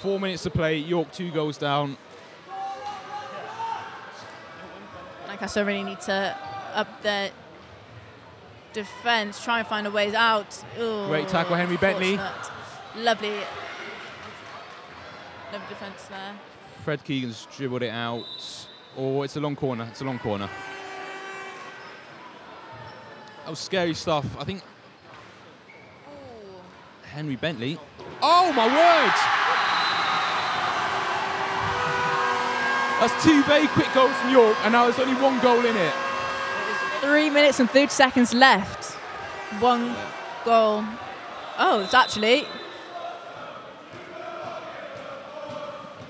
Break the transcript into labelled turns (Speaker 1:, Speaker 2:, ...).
Speaker 1: 4 minutes to play. York 2 goals down.
Speaker 2: Lancaster really need to up their defence, try and find a way out. Ooh,
Speaker 1: Great tackle, Henry Bentley.
Speaker 2: Lovely defence there.
Speaker 1: Fred Keegan's dribbled it out. Oh, it's a long corner. It's a long corner. That was scary stuff. I think Henry Bentley. Oh, my word! That's 2 very quick goals from York, and now there's only 1 goal in it.
Speaker 2: 3 minutes and 30 seconds left. 1 goal. Oh, it's actually